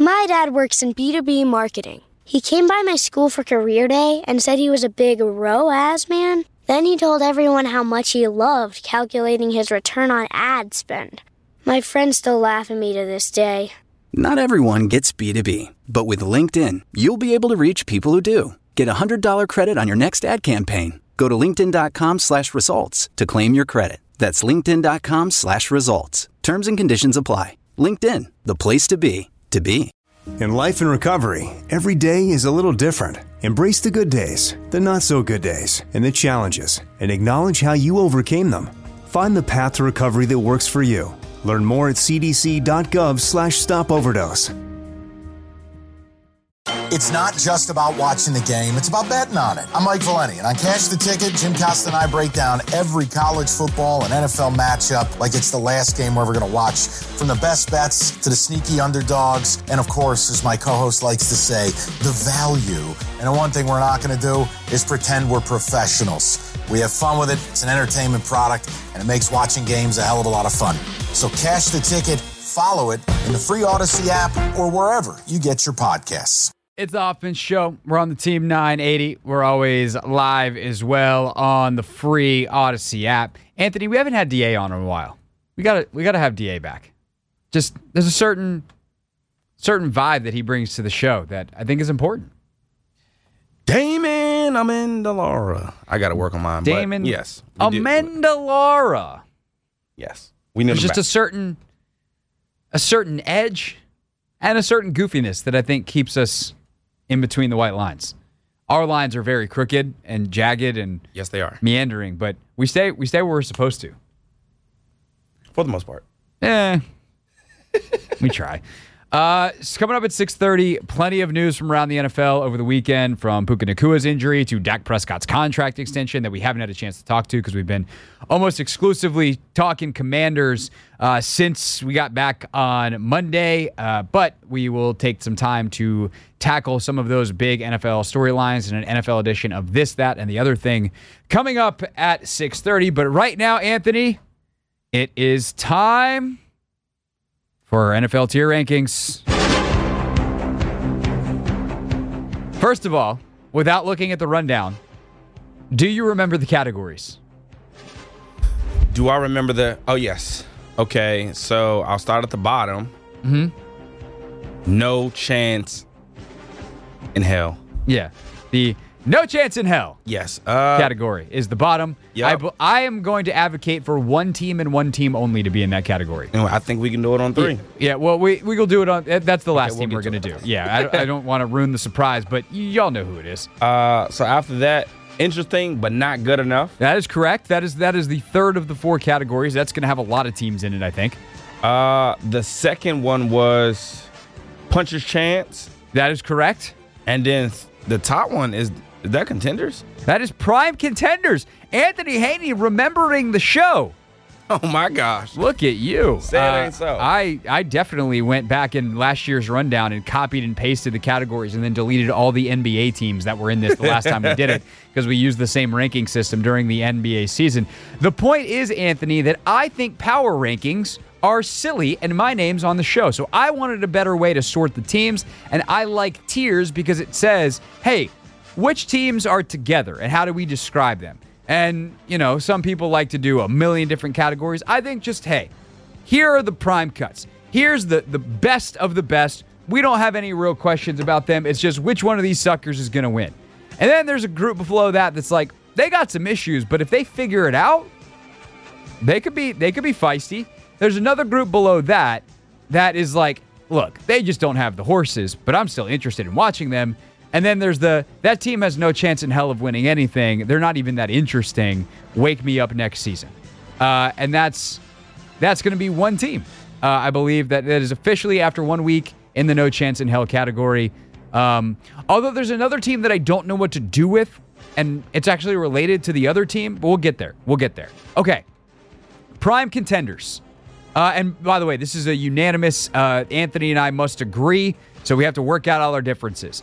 My dad works in B2B marketing. He came by my school for career day and said he was a big ROAS man. Then he told everyone how much he loved calculating his return on ad spend. My friends still laugh at me to this day. Not everyone gets B2B, but with LinkedIn, you'll be able to reach people who do. Get a $100 credit on your next ad campaign. Go to linkedin.com/results to claim your credit. That's linkedin.com/results. Terms and conditions apply. LinkedIn, the place to be, to be. In life and recovery, every day is a little different. Embrace the good days, the not so good days, and the challenges, and acknowledge how you overcame them. Find the path to recovery that works for you. Learn more at cdc.gov/stopoverdose. It's not just about watching the game, it's about betting on it. I'm Mike Valeni, and on Cash the Ticket, Jim Costa and I break down every college football and NFL matchup like it's the last game we're ever going to watch. From the best bets to the sneaky underdogs, and of course, as my co-host likes to say, the value. And the one thing we're not going to do is pretend we're professionals. We have fun with it, it's an entertainment product, and it makes watching games a hell of a lot of fun. So Cash the Ticket, follow it in the free Odyssey app or wherever you get your podcasts. It's the Hoffman Show. We're on the Team 980. We're always live as well on the free Odyssey app. Anthony, we haven't had DA on in a while. We gotta have DA back. Just there's a certain vibe that he brings to the show that I think is important. Damon Amendolara. I got to work on mine. Damon, but yes, Amendolara. Yes, we know. There's just a certain edge and a certain goofiness that I think keeps us in between the white lines. Our lines are very crooked and jagged and yes, they are meandering, but we stay where we're supposed to. For the most part. We try. It's coming up at 6:30. Plenty of news from around the NFL over the weekend, from Puka Nakua's injury to Dak Prescott's contract extension that we haven't had a chance to talk to because we've been almost exclusively talking Commanders since we got back on Monday. But we will take some time to tackle some of those big NFL storylines in an NFL edition of This, That, and the Other Thing coming up at 6:30. But right now, Anthony, it is time for our NFL tier rankings. First of all, without looking at the rundown, do you remember the categories? Do I remember the... Oh, yes. Okay, so I'll start at the bottom. Mm-hmm. No chance in hell. Yeah. The no chance in hell Yes. category is the bottom. Yep. I am going to advocate for one team and one team only to be in that category. Anyway, I think we can do it on 3. Yeah, well, we will do it on... That's the last we'll team we're get going to to do. it. Yeah, I don't want to ruin the surprise, but y'all know who it is. So after that, interesting, but not good enough. That is correct. That is the third of the 4 categories. That's going to have a lot of teams in it, I think. The second one was puncher's chance. That is correct. And then the top one is that contenders? That is prime contenders. Anthony Haney remembering the show. Oh, my gosh. Look at you. Say it ain't so. I definitely went back in last year's rundown and copied and pasted the categories and then deleted all the NBA teams that were in this the last time we did it because we used the same ranking system during the NBA season. The point is, Anthony, that I think power rankings are silly and my name's on the show. So I wanted a better way to sort the teams, and I like tiers because it says, hey, which teams are together and how do we describe them? And, you know, some people like to do a million different categories. I think just, hey, here are the prime cuts. Here's the best of the best. We don't have any real questions about them. It's just which one of these suckers is going to win. And then there's a group below that that's like, they got some issues, but if they figure it out, they could be feisty. There's another group below that is like, look, they just don't have the horses, but I'm still interested in watching them. And then there's that team has no chance in hell of winning anything. They're not even that interesting. Wake me up next season. And that's going to be one team. I believe that is officially after 1 week in the no chance in hell category. Although there's another team that I don't know what to do with, and it's actually related to the other team, but we'll get there. Okay. Prime contenders. And by the way, this is a unanimous, Anthony and I must agree, so we have to work out all our differences.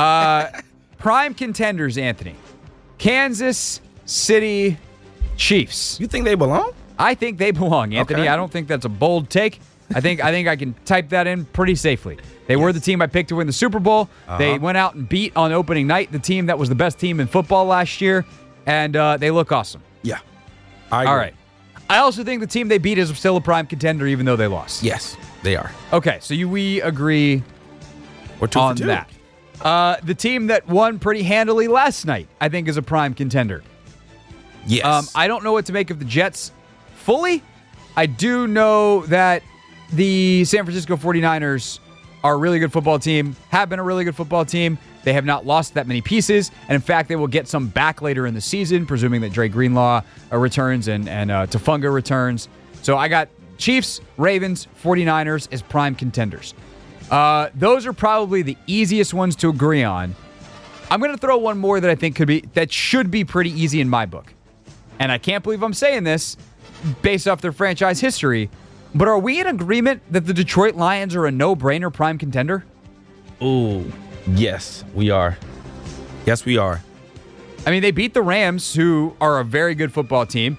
Prime contenders, Anthony. Kansas City Chiefs. You think they belong? I think they belong, Anthony. Okay. I don't think that's a bold take. I think I can type that in pretty safely. They were the team I picked to win the Super Bowl. They went out and beat on opening night the team that was the best team in football last year, and they look awesome. Yeah. I agree. All right. I also think the team they beat is still a prime contender, even though they lost. Yes, they are. Okay, so we agree We're 2 on for 2. that. The team that won pretty handily last night, I think, is a prime contender. Yes. I don't know what to make of the Jets fully. I do know that the San Francisco 49ers are a really good football team, have been a really good football team. They have not lost that many pieces, and in fact, they will get some back later in the season, presuming that Dre Greenlaw returns and Tafunga returns. So I got Chiefs, Ravens, 49ers as prime contenders. Those are probably the easiest ones to agree on. I'm going to throw one more that I think should be pretty easy in my book. And I can't believe I'm saying this based off their franchise history, but are we in agreement that the Detroit Lions are a no-brainer prime contender? Ooh, yes, we are. Yes, we are. I mean, they beat the Rams, who are a very good football team.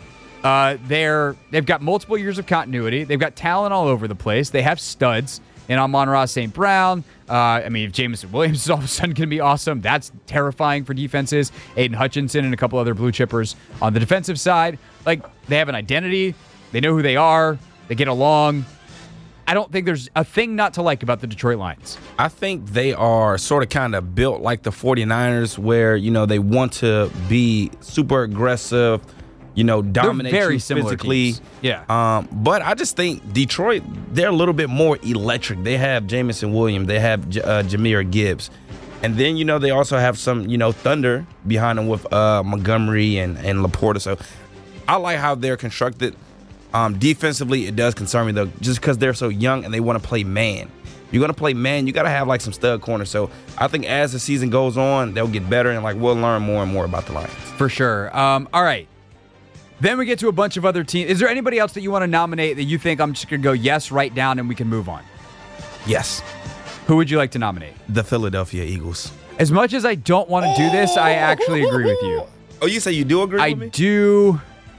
They've got multiple years of continuity. They've got talent all over the place. They have studs in Amon-Ra St. Brown. If Jameson Williams is all of a sudden going to be awesome, that's terrifying for defenses. Aiden Hutchinson and a couple other blue chippers on the defensive side. They have an identity. They know who they are. They get along. I don't think there's a thing not to like about the Detroit Lions. I think they are sort of kind of built like the 49ers where, they want to be super aggressive, dominate very you similar physically. teams. Yeah. But I just think Detroit, they're a little bit more electric. They have Jameson Williams. They have Jahmyr Gibbs. And then, they also have some, thunder behind them with Montgomery and Laporta. So I like how they're constructed. Defensively, it does concern me, though, just because they're so young and they want to play man. You're going to play man, you got to have, some stud corners. So I think as the season goes on, they'll get better, and, we'll learn more and more about the Lions. For sure. All right. Then we get to a bunch of other teams. Is there anybody else that you want to nominate that you think I'm just going to go yes, write down, and we can move on? Yes. Who would you like to nominate? The Philadelphia Eagles. As much as I don't want to do this, I actually agree with you. Oh, you say you do agree with me?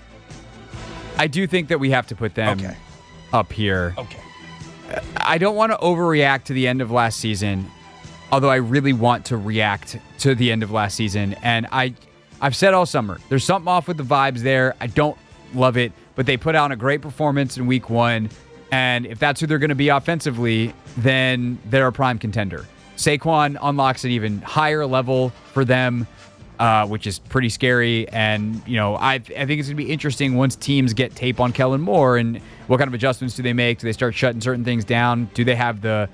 I do think that we have to put them up here. Okay. I don't want to overreact to the end of last season, although I really want to react to the end of last season. And I've said all summer, there's something off with the vibes there. I don't love it, but they put out a great performance in week 1. And if that's who they're going to be offensively, then they're a prime contender. Saquon unlocks an even higher level for them, which is pretty scary. And, I think it's going to be interesting once teams get tape on Kellen Moore and what kind of adjustments do they make? Do they start shutting certain things down? Do they have the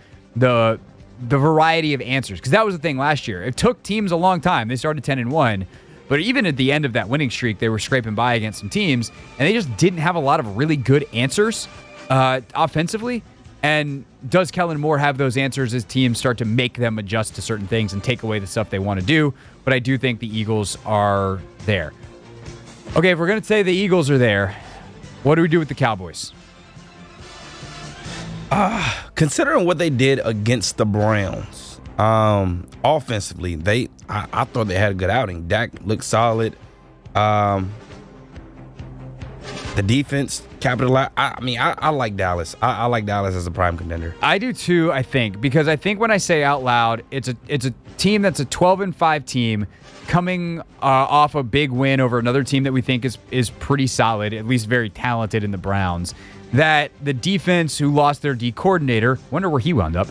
variety of answers? Because that was the thing last year. It took teams a long time. They started 10-1. But even at the end of that winning streak, they were scraping by against some teams, and they just didn't have a lot of really good answers offensively. And does Kellen Moore have those answers as teams start to make them adjust to certain things and take away the stuff they want to do? But I do think the Eagles are there. Okay, if we're going to say the Eagles are there, what do we do with the Cowboys? Considering what they did against the Browns, offensively, I thought they had a good outing. Dak looked solid. The defense capitalized. I like Dallas. I like Dallas as a prime contender. I do too, I think, because I think when I say out loud, it's a team that's a 12-5 team coming off a big win over another team that we think is pretty solid, at least very talented in the Browns. That the defense, who lost their D coordinator, wonder where he wound up,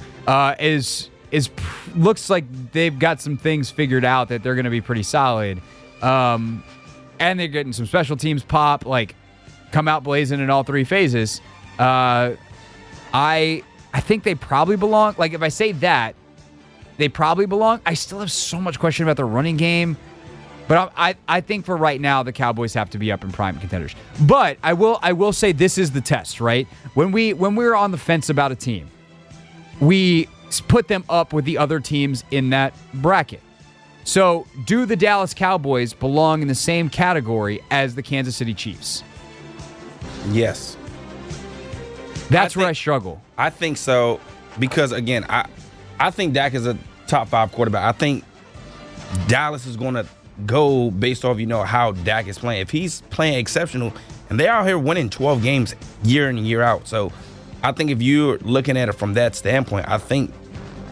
looks like they've got some things figured out that they're going to be pretty solid. And they're getting some special teams pop, come out blazing in all 3 phases. I think they probably belong. If I say that, they probably belong. I still have so much question about the running game. But I think for right now, the Cowboys have to be up in prime contenders. But I will say this is the test, right? When we're on the fence about a team, we put them up with the other teams in that bracket. So do the Dallas Cowboys belong in the same category as the Kansas City Chiefs? Yes. That's where I struggle. I think so because, again, I think Dak is a top 5 quarterback. I think Dallas is going to go based off, how Dak is playing. If he's playing exceptional, and they're out here winning 12 games year in and year out. So I think if you're looking at it from that standpoint, I think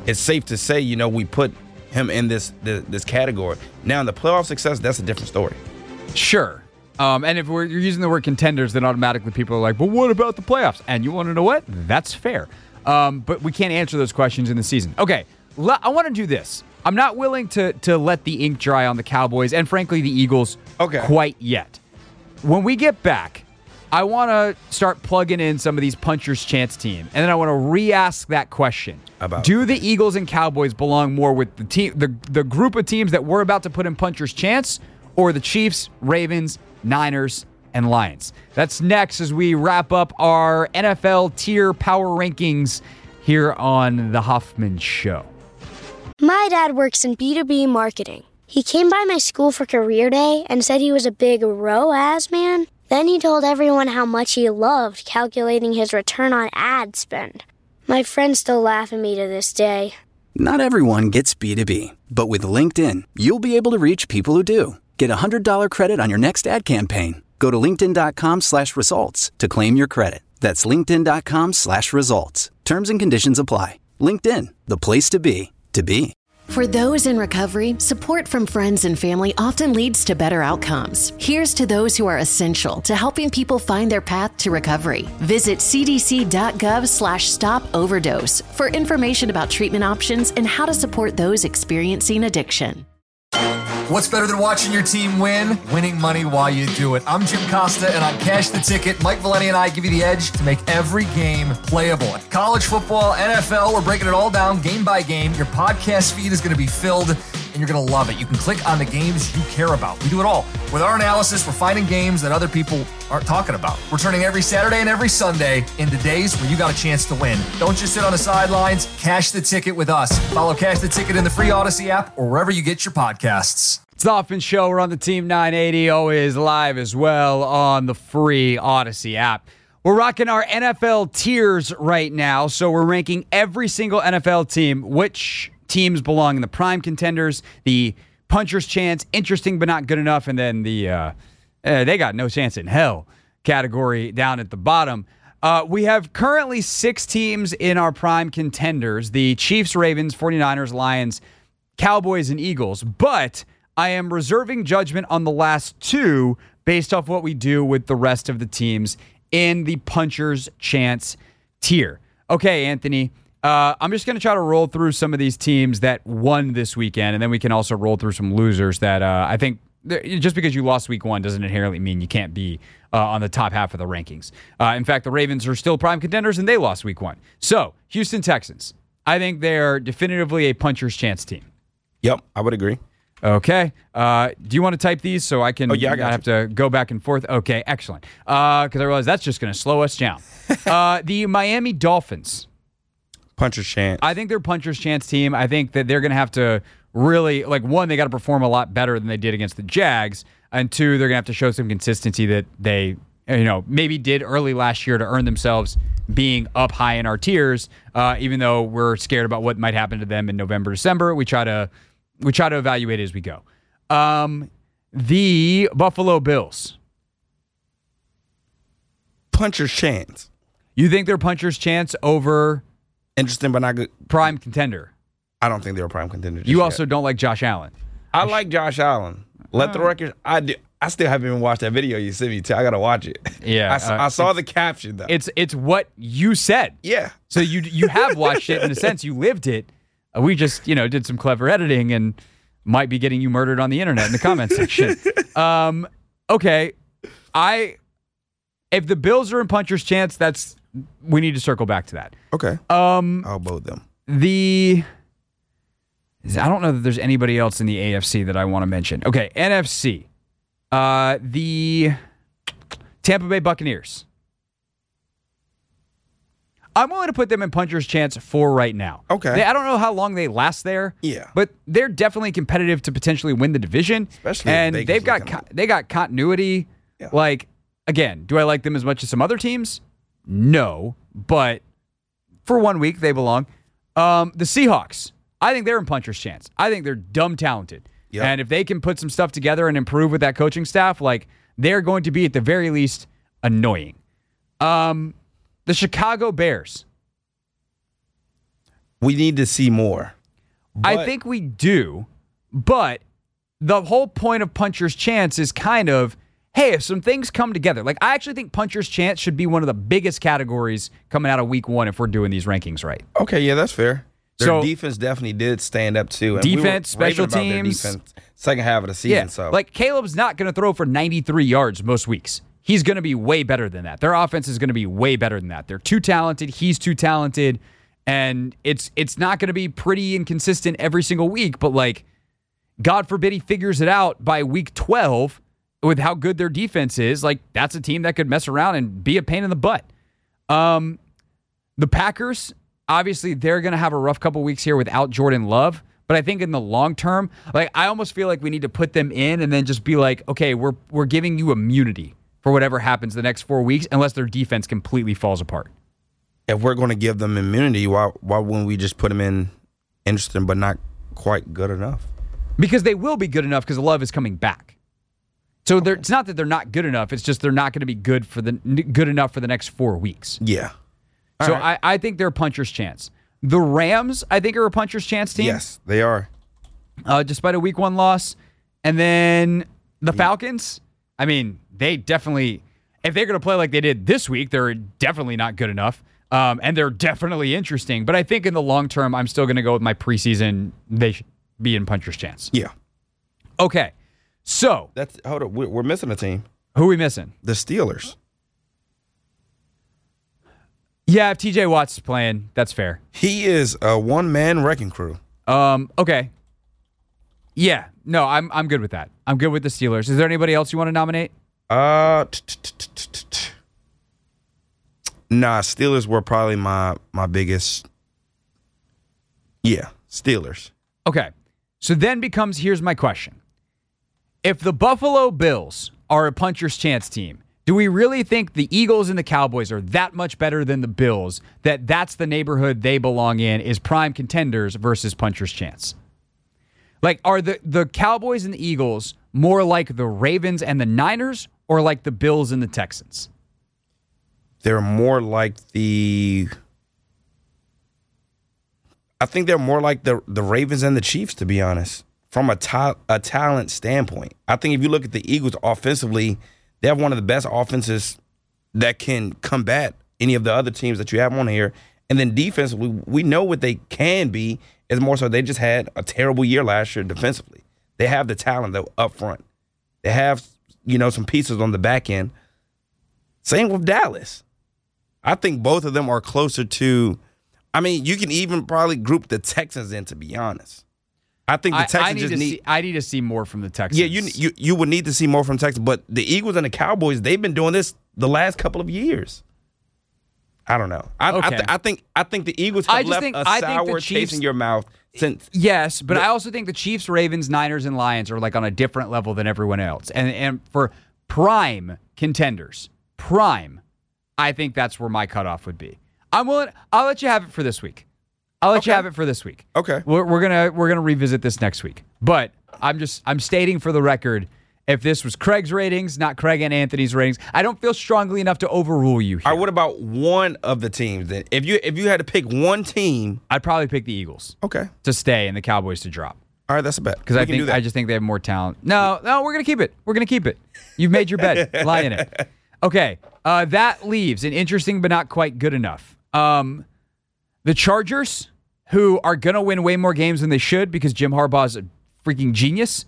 it's safe to say, we put him in this category. Now, in the playoff success, that's a different story. Sure. And if you're using the word contenders, then automatically people are like, but what about the playoffs? And you want to know what? That's fair. But we can't answer those questions in the season. Okay, I want to do this. I'm not willing to let the ink dry on the Cowboys and, frankly, the Eagles quite yet. When we get back, I want to start plugging in some of these puncher's chance team, and then I want to re-ask that question. Do the Eagles and Cowboys belong more with the group of teams that we're about to put in puncher's chance, or the Chiefs, Ravens, Niners, and Lions? That's next as we wrap up our NFL tier power rankings here on The Hoffman Show. My dad works in B2B marketing. He came by my school for career day and said he was a big ROAS man. Then he told everyone how much he loved calculating his return on ad spend. My friends still laugh at me to this day. Not everyone gets B2B, but with LinkedIn, you'll be able to reach people who do. Get a $100 credit on your next ad campaign. Go to linkedin.com/results to claim your credit. That's linkedin.com/results. Terms and conditions apply. LinkedIn, the place to be, to be. For those in recovery, support from friends and family often leads to better outcomes. Here's to those who are essential to helping people find their path to recovery. Visit cdc.gov/stop-overdose for information about treatment options and how to support those experiencing addiction. What's better than watching your team win? Winning money while you do it. I'm Jim Costa, and on Cash the Ticket, Mike Valeni and I give you the edge to make every game playable. College football, NFL, we're breaking it all down game by game. Your podcast feed is going to be filled, and you're going to love it. You can click on the games you care about. We do it all. With our analysis, we're finding games that other people aren't talking about. We're turning every Saturday and every Sunday into days where you got a chance to win. Don't just sit on the sidelines. Cash the Ticket with us. Follow Cash the Ticket in the free Odyssey app or wherever you get your podcasts. It's the Hoffman Show. We're on the Team 980, always live as well on the free Odyssey app. We're rocking our NFL tiers right now, so we're ranking every single NFL team, which teams belong in the prime contenders, the puncher's chance, interesting but not good enough, and then the they got no chance in hell category down at the bottom. We have currently 6 teams in our prime contenders, the Chiefs, Ravens, 49ers, Lions, Cowboys, and Eagles, but I am reserving judgment on the last 2 based off what we do with the rest of the teams in the puncher's chance tier. Okay, Anthony, I'm just going to try to roll through some of these teams that won this weekend, and then we can also roll through some losers that I think just because you lost week 1 doesn't inherently mean you can't be on the top half of the rankings. In fact, the Ravens are still prime contenders, and they lost week 1. So, Houston Texans, I think they're definitively a puncher's chance team. Yep, I would agree. Okay. Do you want to type these so I can? Oh, yeah, I got have to go back and forth. Okay, excellent. Because I realize that's just going to slow us down. The Miami Dolphins. Puncher's chance. I think they're puncher's chance team. I think that they're going to have to really, one, they got to perform a lot better than they did against the Jags, and 2, they're going to have to show some consistency that they, maybe did early last year to earn themselves being up high in our tiers. Even though we're scared about what might happen to them in November, December, we try to evaluate it as we go. The Buffalo Bills. Puncher's chance. You think they're puncher's chance over interesting but not good prime contender? I don't think they're a prime contender. You also don't like Josh Allen. I like Josh Allen. Let the record. I do. I still haven't even watched that video you sent me to. I gotta watch it. Yeah, I saw the caption though. It's what you said. Yeah. So you have watched it in a sense. You lived it. We just, did some clever editing and might be getting you murdered on the internet in the comment section. Okay. If the Bills are in puncher's chance, we need to circle back to that. Okay. I'll vote them. I don't know that there's anybody else in the AFC that I want to mention. Okay, NFC. The Tampa Bay Buccaneers. I'm willing to put them in puncher's chance for right now. Okay. I don't know how long they last there. Yeah. But they're definitely competitive to potentially win the division. Especially and they got continuity. Yeah. Again, do I like them as much as some other teams? No. But for 1 week, they belong. The Seahawks. I think they're in puncher's chance. I think they're dumb talented. Yep. And if they can put some stuff together and improve with that coaching staff, they're going to be at the very least annoying. The Chicago Bears. We need to see more. I think we do, but the whole point of Puncher's Chance is kind of, hey, if some things come together. Like, I actually think Puncher's Chance should be one of the biggest categories coming out of week 1 if we're doing these rankings right. Okay, yeah, that's fair. Their defense definitely did stand up too. And defense, special teams. Defense second half of the season. Yeah, so like Caleb's not going to throw for 93 yards most weeks. He's going to be way better than that. Their offense is going to be way better than that. They're too talented. He's too talented. And it's not going to be pretty and consistent every single week. But, like, God forbid he figures it out by week 12 with how good their defense is. Like, that's a team that could mess around and be a pain in the butt. The Packers, obviously, they're going to have a rough couple weeks here without Jordan Love. But I think in the long term, like, I almost feel like we need to put them in and then just be like, okay, we're giving you immunity for whatever happens the next 4 weeks unless their defense completely falls apart. If we're going to give them immunity, why wouldn't we just put them in interesting but not quite good enough? Because they will be good enough because Love is coming back. So it's not that they're not good enough. It's just they're not going to be good enough for the next 4 weeks. Yeah. So right. I think they're a Puncher's Chance. The Rams, I think, are a Puncher's Chance team. Yes, they are. Despite a week 1 loss. And then the Falcons, I mean, they definitely, if they're going to play like they did this week, they're definitely not good enough. And they're definitely interesting. But I think in the long term, I'm still going to go with my preseason. They should be in Puncher's Chance. Yeah. Okay. So. Hold on. We're missing a team. Who are we missing? The Steelers. Yeah, if TJ Watt's is playing, that's fair. He is a one-man wrecking crew. Okay. Yeah. No, I'm good with that. I'm good with the Steelers. Is there anybody else you want to nominate? Nah, Steelers were probably my biggest. Yeah, Steelers. Okay. So then here's my question. If the Buffalo Bills are a Puncher's Chance team, do we really think the Eagles and the Cowboys are that much better than the Bills, that's the neighborhood they belong in, is prime contenders versus Puncher's Chance? Like, are the Cowboys and the Eagles more like the Ravens and the Niners or like the Bills and the Texans? They're more like I think they're more like the Ravens and the Chiefs, to be honest, from a talent standpoint. I think if you look at the Eagles offensively, they have one of the best offenses that can combat any of the other teams that you have on here. And then defensively, we know what they can be. It's more so they just had a terrible year last year defensively. They have the talent though up front. They have, some pieces on the back end. Same with Dallas. I think both of them are closer to, you can even probably group the Texans in, to be honest. I think the Texans I need to see more from the Texans. Yeah, you would need to see more from Texans, but the Eagles and the Cowboys, they've been doing this the last couple of years. I don't know. I think the Eagles have left a sour taste in your mouth since. Yes, but I also think the Chiefs, Ravens, Niners, and Lions are like on a different level than everyone else. And for prime contenders, I think that's where my cutoff would be. I'll let you have it for this week. Okay. We're gonna revisit this next week. But I'm stating for the record, if this was Craig's ratings, not Craig and Anthony's ratings, I don't feel strongly enough to overrule you here. All right, what about one of the teams then? If you had to pick one team, I'd probably pick the Eagles. Okay. To stay and the Cowboys to drop. All right, that's a bet. Because I just think they have more talent. No, we're gonna keep it. You've made your bed. Lie in it. Okay. That leaves an interesting but not quite good enough. The Chargers, who are going to win way more games than they should because Jim Harbaugh's a freaking genius.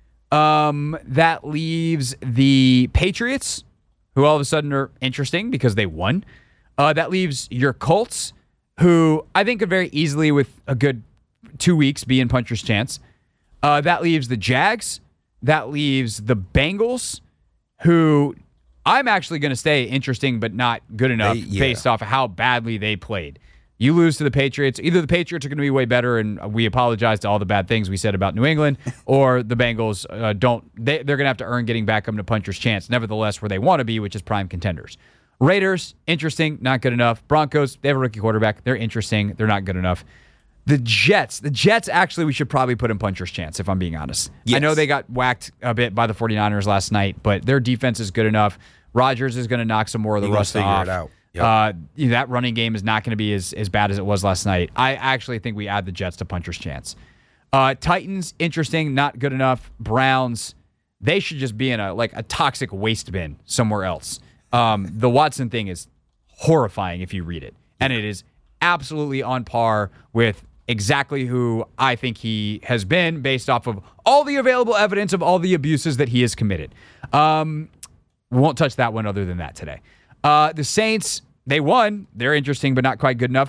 That leaves the Patriots, who all of a sudden are interesting because they won. That leaves your Colts, who I think could very easily, with a good 2 weeks, be in Puncher's Chance. That leaves the Jags. That leaves the Bengals, who I'm actually going to stay interesting but not good enough based off of how badly they played. You lose to the Patriots. Either the Patriots are going to be way better, and we apologize to all the bad things we said about New England, or the Bengals they're going to have to earn getting back up to Puncher's Chance, nevertheless, where they want to be, which is prime contenders. Raiders, interesting, not good enough. Broncos, they have a rookie quarterback. They're interesting. They're not good enough. The Jets actually we should probably put in Puncher's Chance, if I'm being honest. Yes. I know they got whacked a bit by the 49ers last night, but their defense is good enough. Rodgers is going to knock some more of the rust off. Yep. That running game is not going to be as bad as it was last night. I actually think we add the Jets to puncher's chance. Titans, interesting, not good enough. Browns, they should just be in a toxic waste bin somewhere else. The Watson thing is horrifying if you read it. And it is absolutely on par with exactly who I think he has been based off of all the available evidence of all the abuses that he has committed. We won't touch that one other than that today. The Saints, they won. They're interesting, but not quite good enough.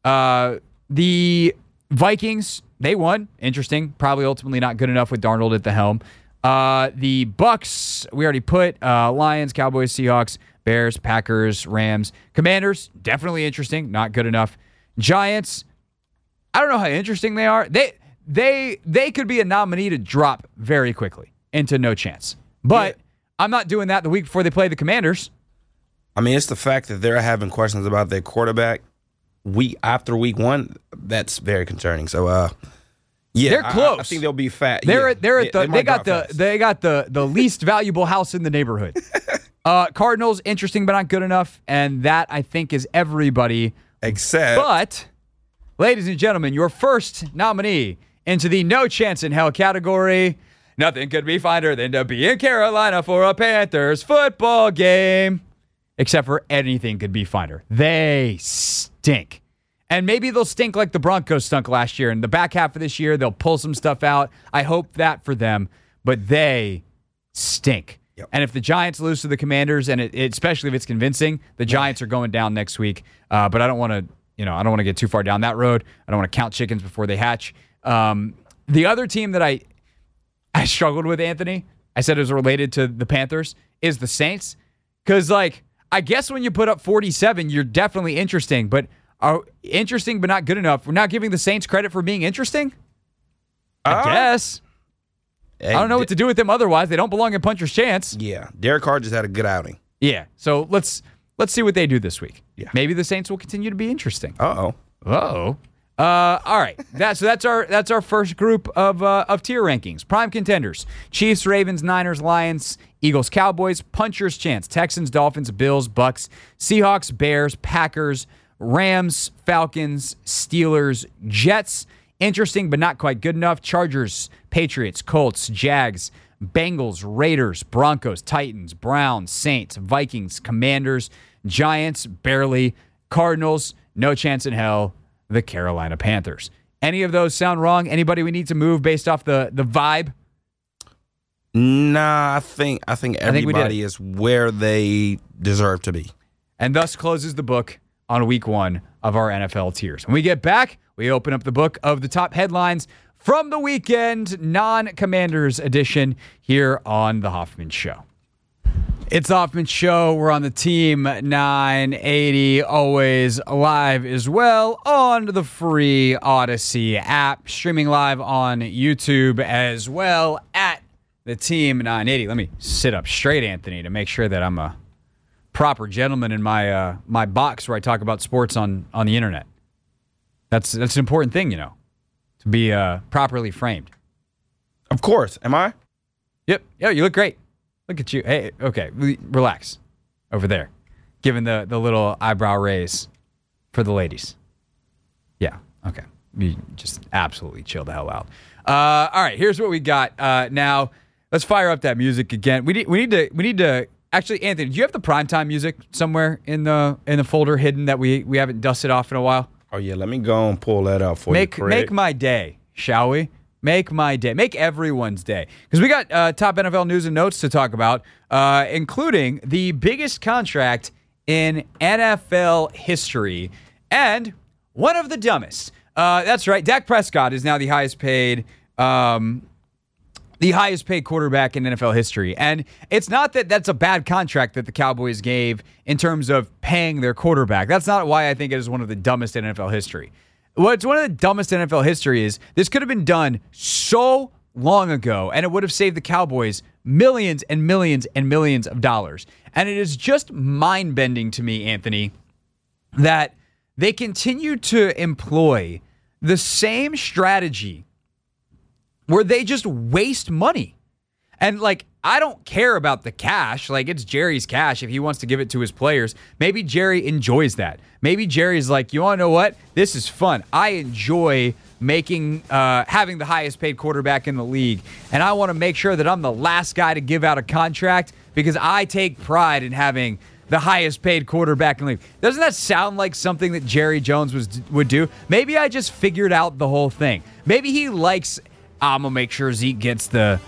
The Vikings, they won. Interesting. Probably ultimately not good enough with Darnold at the helm. The Bucks, we already put. Lions, Cowboys, Seahawks, Bears, Packers, Rams. Commanders, definitely interesting. Not good enough. Giants, I don't know how interesting they are. They could be a nominee to drop very quickly into no chance. But I'm not doing that the week before they play the Commanders. I mean, it's the fact that they're having questions about their quarterback week after week one. That's very concerning. So, they're close. I think they'll be fat. They got the least valuable house in the neighborhood. Cardinals, interesting but not good enough, and that I think is everybody. But, ladies and gentlemen, your first nominee into the No Chance in Hell category. Nothing could be finer than to be in Carolina for a Panthers football game. Except for anything could be finer. They stink. And maybe they'll stink like the Broncos stunk last year. In the back half of this year, they'll pull some stuff out. I hope that for them. But they stink. Yep. And if the Giants lose to the Commanders, and especially if it's convincing, the Giants are going down next week. But I don't want to get too far down that road. I don't want to count chickens before they hatch. The other team that I struggled with, Anthony, I said it was related to the Panthers, is the Saints. Because, I guess when you put up 47, you're definitely interesting, but interesting but not good enough. We're not giving the Saints credit for being interesting? I guess. I don't know what to do with them otherwise. They don't belong in puncher's chance. Yeah. Derek Carr just had a good outing. Yeah. So let's see what they do this week. Yeah. Maybe the Saints will continue to be interesting. Uh-oh. All right. That's our first group of tier rankings. Prime contenders: Chiefs, Ravens, Niners, Lions, Eagles, Cowboys. Puncher's chance: Texans, Dolphins, Bills, Bucks, Seahawks, Bears, Packers, Rams, Falcons, Steelers, Jets. Interesting but not quite good enough: Chargers, Patriots, Colts, Jags, Bengals, Raiders, Broncos, Titans, Browns, Saints, Vikings, Commanders, Giants, barely, Cardinals, no chance in hell, the Carolina Panthers. Any of those sound wrong? Anybody we need to move based off the vibe? Nah, I think everybody is where they deserve to be. And thus closes the book on week one of our NFL tiers. When we get back, we open up the book of the top headlines from the weekend, non-Commanders edition, here on The Hoffman Show. It's The Hoffman Show. We're on the Team 980, always live as well on the free Odyssey app, streaming live on YouTube as well at the Team 980. Let me sit up straight, Anthony, to make sure that I'm a proper gentleman in my my box where I talk about sports on the internet. That's an important thing, to be properly framed. Of course. Am I? Yep. Yeah, you look great. Look at you. Hey, okay, relax over there. Giving the little eyebrow raise for the ladies. Yeah, okay. You just absolutely chill the hell out. All right, here's what we got. Now, let's fire up that music again. We need to actually, Anthony, do you have the primetime music somewhere in the folder hidden that we haven't dusted off in a while? Oh yeah, let me go and pull that out for you, Craig. Make my day, shall we? Make my day. Make everyone's day. Because we got top NFL news and notes to talk about, including the biggest contract in NFL history and one of the dumbest. That's right. Dak Prescott is now the highest paid quarterback in NFL history. And it's not that that's a bad contract that the Cowboys gave in terms of paying their quarterback. That's not why I think it is one of the dumbest in NFL history. What's one of the dumbest in NFL history is this could have been done so long ago, and it would have saved the Cowboys millions and millions and millions of dollars. And it is just mind-bending to me, Anthony, that they continue to employ the same strategy where they just waste money. And I don't care about the cash. Like, it's Jerry's cash if he wants to give it to his players. Maybe Jerry enjoys that. Maybe Jerry's like, you want to know what? This is fun. I enjoy having the highest paid quarterback in the league, and I want to make sure that I'm the last guy to give out a contract because I take pride in having the highest paid quarterback in the league. Doesn't that sound like something that Jerry Jones would do? Maybe I just figured out the whole thing. Maybe he likes, I'm going to make sure Zeke gets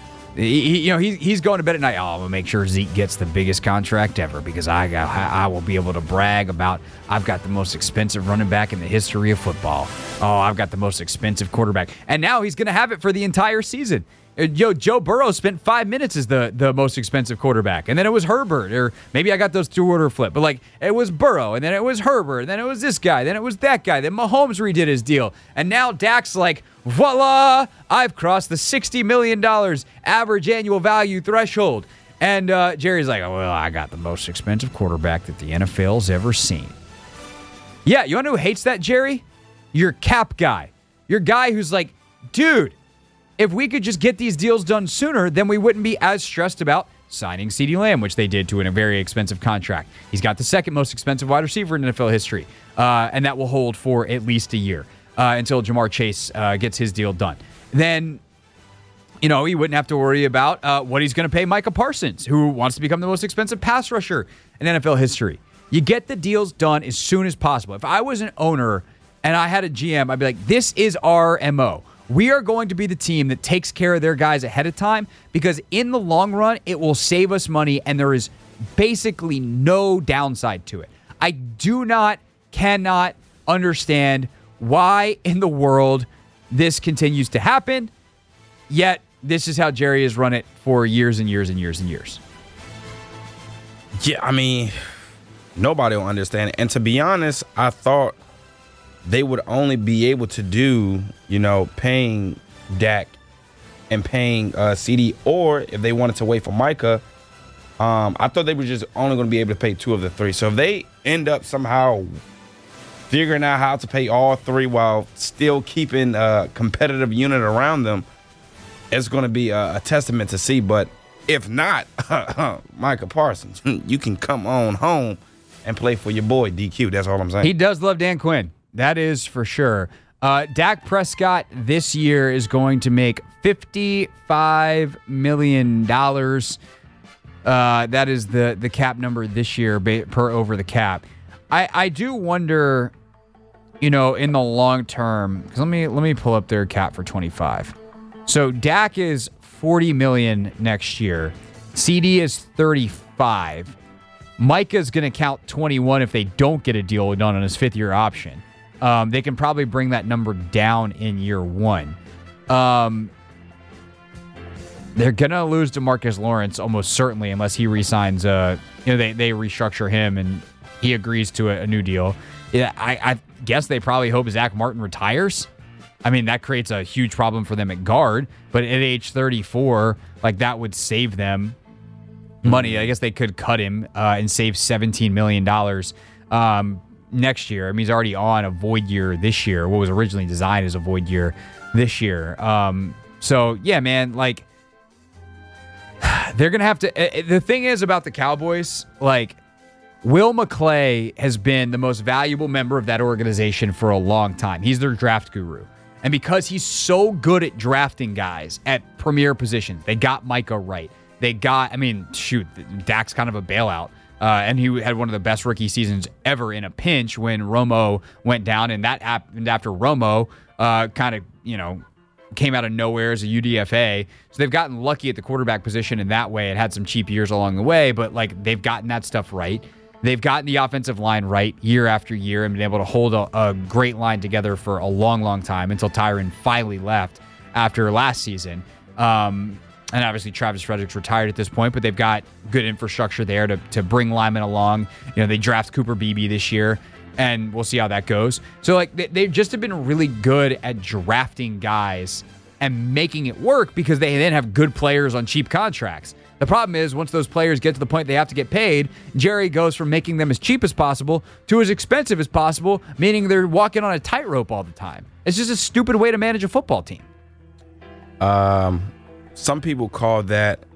he's going to bed at night. I'm going to make sure Zeke gets the biggest contract ever because I will be able to brag about I've got the most expensive running back in the history of football. Oh, I've got the most expensive quarterback. And now he's going to have it for the entire season. Joe Burrow spent 5 minutes as the most expensive quarterback, and then it was Herbert, or maybe I got those two order flipped, but like it was Burrow, and then it was Herbert, and then it was this guy, then it was that guy, then Mahomes redid his deal, and now Dak's like, voila, I've crossed the $60 million average annual value threshold, and Jerry's like, well, I got the most expensive quarterback that the NFL's ever seen. Yeah, you want to know who hates that, Jerry? Your cap guy. Your guy who's like, dude, if we could just get these deals done sooner, then we wouldn't be as stressed about signing CeeDee Lamb, which they did to a very expensive contract. He's got the second most expensive wide receiver in NFL history, and that will hold for at least a year until Jamar Chase gets his deal done. Then, he wouldn't have to worry about what he's going to pay Micah Parsons, who wants to become the most expensive pass rusher in NFL history. You get the deals done as soon as possible. If I was an owner and I had a GM, I'd be like, this is our MO. We are going to be the team that takes care of their guys ahead of time because in the long run, it will save us money and there is basically no downside to it. I cannot understand why in the world this continues to happen, yet this is how Jerry has run it for years and years and years and years. Yeah, I mean, nobody will understand it. And to be honest, I thought they would only be able to do, paying Dak and paying CD, or if they wanted to wait for Micah, I thought they were just only going to be able to pay two of the three. So if they end up somehow figuring out how to pay all three while still keeping a competitive unit around them, it's going to be a testament to see. But if not, Micah Parsons, you can come on home and play for your boy DQ. That's all I'm saying. He does love Dan Quinn. That is for sure. Dak Prescott this year is going to make $55 million. That is the cap number this year per over the cap. I do wonder, in the long term, because let me pull up their cap for 25. So Dak is $40 million next year. CD is 35. Micah's going to count 21 if they don't get a deal done on his fifth-year option. They can probably bring that number down in year one. They're going to lose DeMarcus Lawrence almost certainly unless he re-signs. They restructure him and he agrees to a new deal. Yeah, I guess they probably hope Zach Martin retires. I mean, that creates a huge problem for them at guard. But at age 34, that would save them money. I guess they could cut him and save $17 million. Next year. I mean, he's already on a void year this year, what was originally designed as a void year this year. So, yeah, man, they're going to have to... the thing is about the Cowboys, Will McClay has been the most valuable member of that organization for a long time. He's their draft guru. And because he's so good at drafting guys at premier positions, they got Micah right. Dak's kind of a bailout. And he had one of the best rookie seasons ever in a pinch when Romo went down, and that happened after Romo came out of nowhere as a UDFA. So they've gotten lucky at the quarterback position in that way. It had some cheap years along the way, but they've gotten that stuff right. They've gotten the offensive line right year after year and been able to hold a great line together for a long, long time until Tyron finally left after last season. And obviously Travis Frederick's retired at this point, but they've got good infrastructure there to bring linemen along. They draft Cooper Beebe this year, and we'll see how that goes. So they just have been really good at drafting guys and making it work because they then have good players on cheap contracts. The problem is once those players get to the point they have to get paid, Jerry goes from making them as cheap as possible to as expensive as possible, meaning they're walking on a tightrope all the time. It's just a stupid way to manage a football team. Some people call that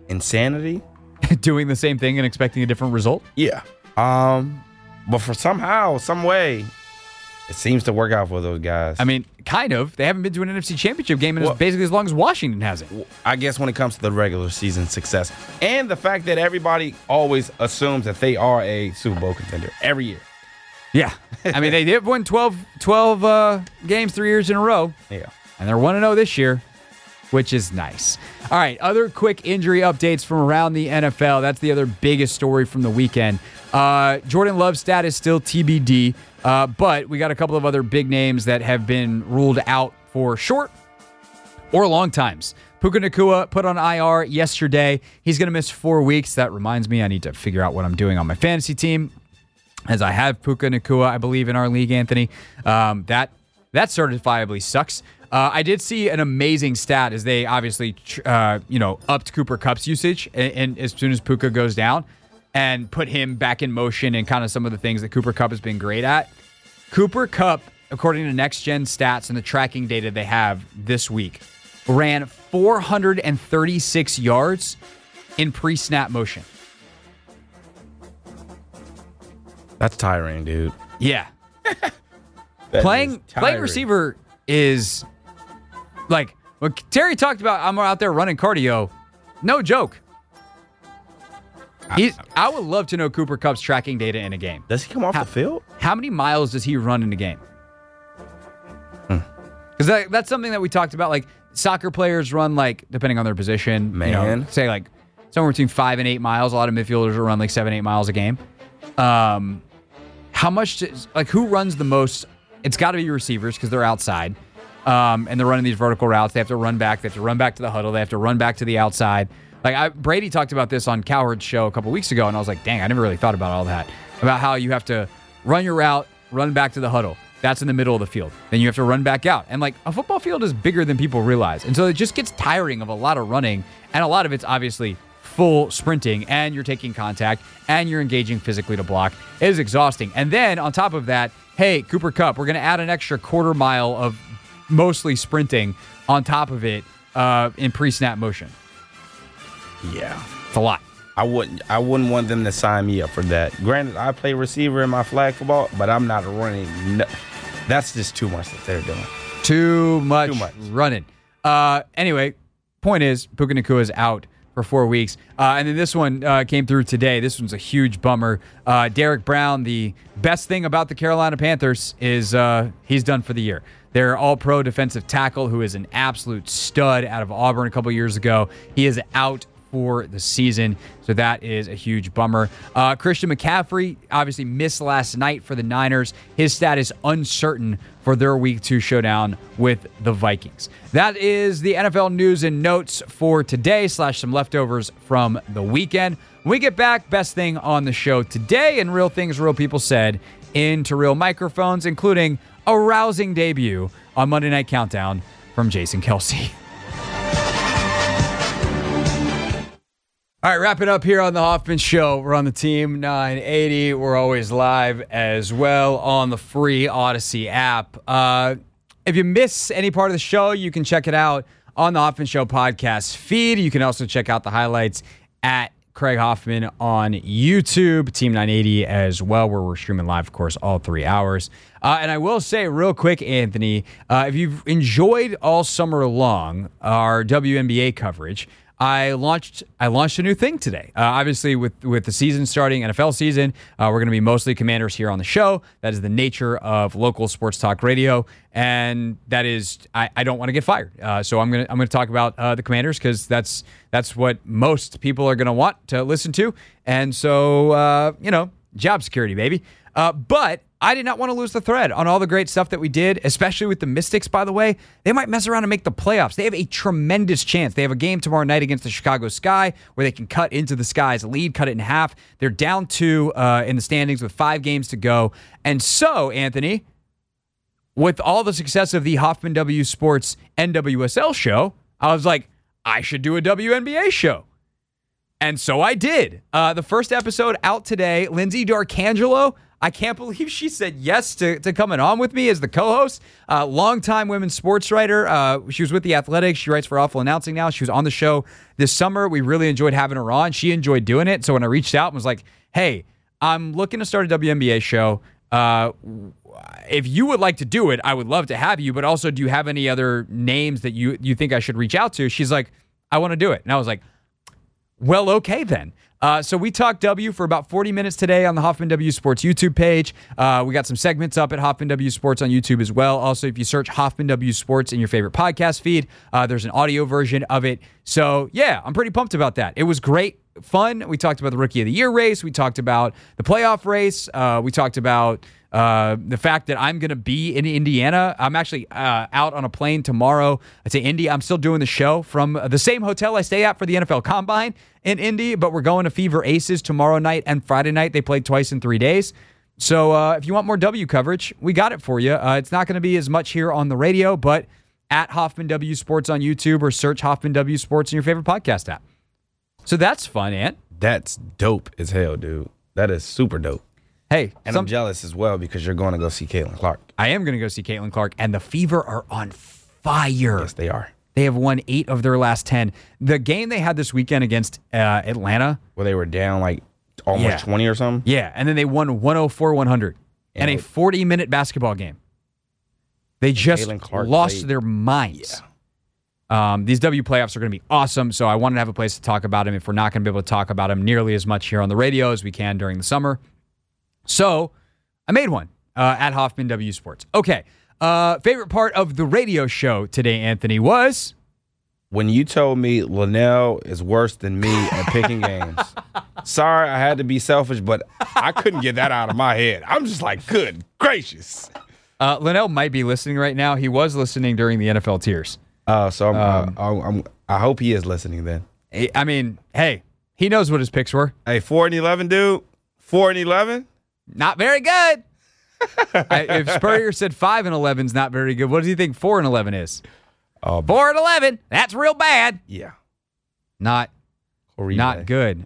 insanity. Doing the same thing and expecting a different result? Yeah. But for somehow, some way, it seems to work out for those guys. I mean, kind of. They haven't been to an NFC Championship game in basically as long as Washington hasn't. I guess when it comes to the regular season success and the fact that everybody always assumes that they are a Super Bowl contender every year. Yeah. I mean, they did win 12 games 3 years in a row. Yeah. And they're 1-0 this year, which is nice. All right, other quick injury updates from around the NFL. That's the other biggest story from the weekend. Jordan Love's status still TBD, but we got a couple of other big names that have been ruled out for short or long times. Puka Nacua put on IR yesterday. He's going to miss 4 weeks. That reminds me, I need to figure out what I'm doing on my fantasy team, as I have Puka Nacua, I believe, in our league, Anthony. That certifiably sucks. I did see an amazing stat as they obviously, upped Cooper Kupp's usage and as soon as Puka goes down and put him back in motion and kind of some of the things that Cooper Kupp has been great at. Cooper Kupp, according to Next Gen Stats and the tracking data they have this week, ran 436 yards in pre-snap motion. That's tiring, dude. Yeah. Playing receiver is like when Terry talked about I'm out there running cardio, no joke. I would love to know Cooper Kupp's tracking data in a game. Does he come off the field? How many miles does he run in a game? Because that's something that we talked about. Like soccer players run, like, depending on their position, say like somewhere between 5 and 8 miles. A lot of midfielders will run like 7-8 miles a game. How much, who runs the most? It's got to be receivers because they're outside. And they're running these vertical routes. They have to run back. They have to run back to the huddle. They have to run back to the outside. Brady talked about this on Cowherd's show a couple weeks ago, and I was like, dang, I never really thought about all that. About how you have to run your route, run back to the huddle. That's in the middle of the field. Then you have to run back out. And, a football field is bigger than people realize. And so it just gets tiring of a lot of running, and a lot of it's obviously full sprinting, and you're taking contact, and you're engaging physically to block. It is exhausting. And then, on top of that, hey, Cooper Kupp, we're going to add an extra quarter mile of mostly sprinting on top of it in pre-snap motion. Yeah. It's a lot. I wouldn't want them to sign me up for that. Granted, I play receiver in my flag football, but I'm not running. That's just too much that they're doing. Too much running. Anyway, point is, Puka Nacua is out for 4 weeks. And then this one came through today. This one's a huge bummer. Derek Brown, the best thing about the Carolina Panthers is he's done for the year. Their all-pro defensive tackle, who is an absolute stud out of Auburn a couple years ago, he is out for the season, so that is a huge bummer. Christian McCaffrey obviously missed last night for the Niners. His status uncertain for their Week 2 showdown with the Vikings. That is the NFL news and notes for today / some leftovers from the weekend. When we get back, best thing on the show today and real things real people said into real microphones, including a rousing debut on Monday Night Countdown from Jason Kelce. All right, wrap it up here on the Hoffman Show. We're on the Team 980. We're always live as well on the free Odyssey app. If you miss any part of the show, you can check it out on the Hoffman Show podcast feed. You can also check out the highlights at Craig Hoffman on YouTube, Team 980 as well, where we're streaming live, of course, all 3 hours. And I will say real quick, Anthony, if you've enjoyed all summer long our WNBA coverage, I launched a new thing today. Obviously, with the season starting, NFL season, we're going to be mostly Commanders here on the show. That is the nature of local sports talk radio, and that is I don't want to get fired. So I'm gonna talk about the Commanders because that's what most people are going to want to listen to, and so job security, baby. But I did not want to lose the thread on all the great stuff that we did, especially with the Mystics, by the way. They might mess around and make the playoffs. They have a tremendous chance. They have a game tomorrow night against the Chicago Sky where they can cut into the Sky's lead, cut it in half. They're down 2 in the standings with 5 games to go. And so, Anthony, with all the success of the Hoffman W Sports NWSL show, I was like, I should do a WNBA show. And so I did. The first episode out today, Lindsay D'Arcangelo, I can't believe she said yes to coming on with me as the co-host. Longtime women's sports writer. She was with The Athletic. She writes for Awful Announcing now. She was on the show this summer. We really enjoyed having her on. She enjoyed doing it. So when I reached out and was like, hey, I'm looking to start a WNBA show. If you would like to do it, I would love to have you. But also, do you have any other names that you think I should reach out to? She's like, I want to do it. And I was like, well, okay then. So we talked W for about 40 minutes today on the Hoffman W Sports YouTube page. We got some segments up at Hoffman W Sports on YouTube as well. Also, if you search Hoffman W Sports in your favorite podcast feed, there's an audio version of it. So yeah, I'm pretty pumped about that. It was great fun. We talked about the Rookie of the Year race. We talked about the playoff race. We talked about the fact that I'm going to be in Indiana. I'm actually out on a plane tomorrow to Indy. I'm still doing the show from the same hotel I stay at for the NFL Combine in Indy, but we're going to Fever Aces tomorrow night and Friday night. They played twice in 3 days. So if you want more W coverage, we got it for you. It's not going to be as much here on the radio, but at Hoffman W Sports on YouTube or search Hoffman W Sports in your favorite podcast app. So that's fun, Ant. That's dope as hell, dude. That is super dope. Hey, and I'm jealous as well because you're going to go see Caitlin Clark. I am going to go see Caitlin Clark, and the Fever are on fire. Yes, they are. They have won 8 of their last 10. The game they had this weekend against Atlanta, where they were down like almost 20 or something. Yeah, and then they won 104-100 in a 40-minute basketball game. They just lost their minds. Yeah. These W playoffs are going to be awesome, so I wanted to have a place to talk about them if we're not going to be able to talk about them nearly as much here on the radio as we can during the summer. So I made one at Hoffman W Sports. Okay. Favorite part of the radio show today, Anthony, was when you told me Linnell is worse than me at picking games. Sorry, I had to be selfish, but I couldn't get that out of my head. I'm just like, good gracious. Linnell might be listening right now. He was listening during the NFL Tiers. So I hope he is listening then. I mean, hey, he knows what his picks were. Hey, 4-11, dude. 4-11. Not very good. If Spurrier said 5-11 is not very good, what does he think 4-11 is? 4-11. That's real bad. Yeah. Not good.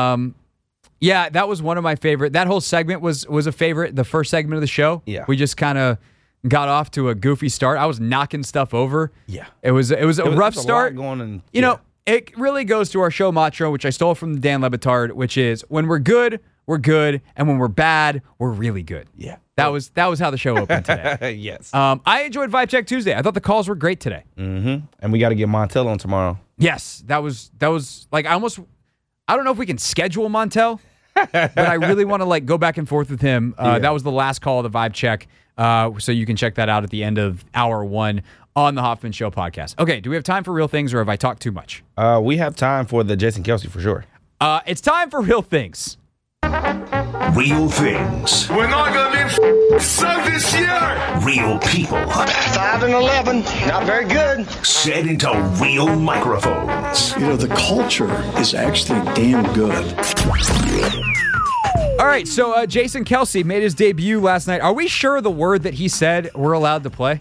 Yeah, that was one of my favorite. That whole segment was a favorite. The first segment of the show. Yeah. We just kind of got off to a goofy start. I was knocking stuff over. Yeah. It was a rough start. You know, it really goes to our show mantra, which I stole from Dan Le Batard, which is when we're good, and when we're bad, we're really good. Yeah. That was how the show opened today. Yes. I enjoyed Vibe Check Tuesday. I thought the calls were great today. Mm-hmm. And we got to get Montel on tomorrow. Yes. That was like I don't know if we can schedule Montel, but I really want to like go back and forth with him. That was the last call of the Vibe Check. So you can check that out at the end of hour 1 on the Hoffman Show podcast. Okay, do we have time for real things or have I talked too much? We have time for the Jason Kelce for sure. It's time for real things. Real things. We're not going to be so this year. Real people. 5-11, not very good. Set into real microphones. You know, the culture is actually damn good. All right, so Jason Kelce made his debut last night. Are we sure the word that he said we're allowed to play?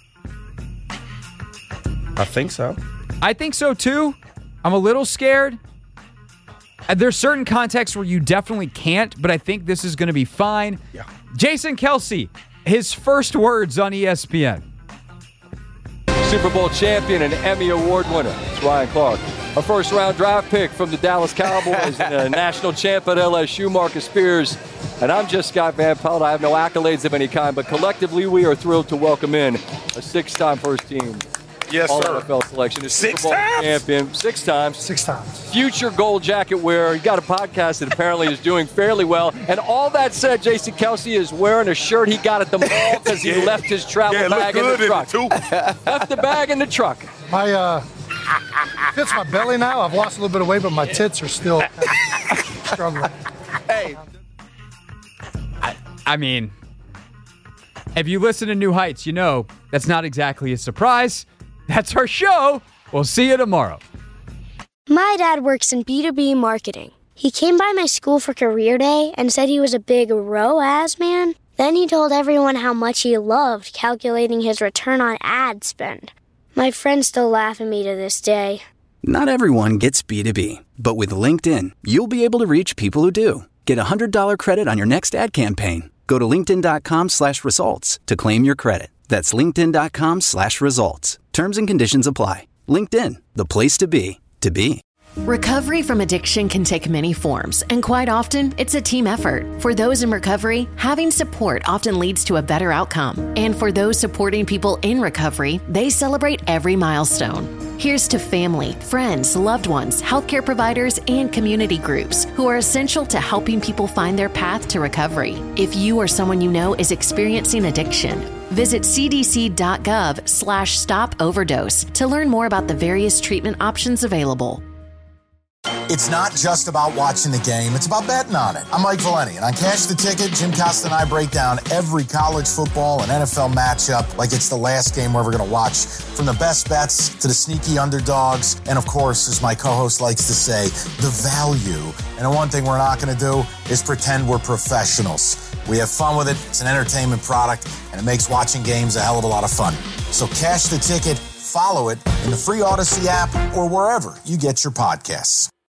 I think so. I think so, too. I'm a little scared. There's certain contexts where you definitely can't, but I think this is going to be fine. Yeah. Jason Kelce, his first words on ESPN. Super Bowl champion and Emmy Award winner. It's Ryan Clark. A first-round draft pick from the Dallas Cowboys and a national champ at LSU, Marcus Spears. And I'm just Scott Van Pelt. I have no accolades of any kind, but collectively we are thrilled to welcome in a 6-time first-team All-NFL selection. A Super Bowl champion. 6 times. 6 times. Future gold jacket wearer. You got a podcast that apparently is doing fairly well. And all that said, Jason Kelce is wearing a shirt he got at the mall because he left his travel bag in the truck. Left the bag in the truck. My fits my belly now. I've lost a little bit of weight, but my tits are still struggling. Hey. I mean, if you listen to New Heights, you know that's not exactly a surprise. That's our show. We'll see you tomorrow. My dad works in B2B marketing. He came by my school for career day and said he was a big ROAS man. Then he told everyone how much he loved calculating his return on ad spend. My friends still laugh at me to this day. Not everyone gets B2B, but with LinkedIn, you'll be able to reach people who do. Get $100 credit on your next ad campaign. Go to linkedin.com/results to claim your credit. That's linkedin.com/results. Terms and conditions apply. LinkedIn, the place to be, to be. Recovery from addiction can take many forms, and quite often, it's a team effort. For those in recovery, having support often leads to a better outcome. And for those supporting people in recovery, they celebrate every milestone. Here's to family, friends, loved ones, healthcare providers, and community groups who are essential to helping people find their path to recovery. If you or someone you know is experiencing addiction, visit cdc.gov/stop-overdose to learn more about the various treatment options available. It's not just about watching the game, it's about betting on it. I'm Mike Valeni, and on Cash the Ticket, Jim Costa and I break down every college football and NFL matchup like it's the last game we're ever going to watch. From the best bets to the sneaky underdogs, and of course, as my co-host likes to say, the value. And the one thing we're not going to do is pretend we're professionals. We have fun with it, it's an entertainment product, and it makes watching games a hell of a lot of fun. So Cash the Ticket, follow it in the free Odyssey app or wherever you get your podcasts.